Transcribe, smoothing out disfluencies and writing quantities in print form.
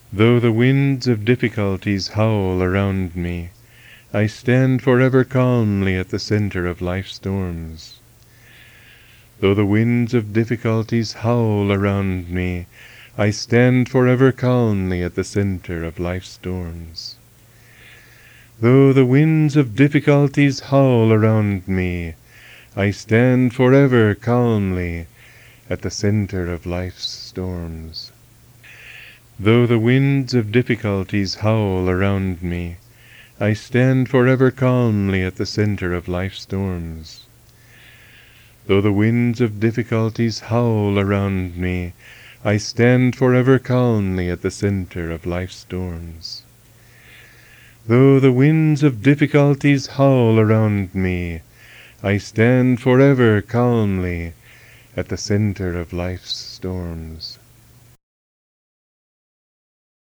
Though the winds of difficulties howl around me, I stand forever calmly at the center of life's storms. Though the winds of difficulties howl around me, I stand forever calmly at the center of life's storms. Though the winds of difficulties howl around me, I stand forever calmly at the center of life's storms. Though the winds of difficulties howl around me, I stand forever calmly at the center of life's storms. Though the winds of difficulties howl around me, I stand forever calmly at the center of life's storms. Though the winds of difficulties howl around me, I stand forever calmly at the center of life's storms.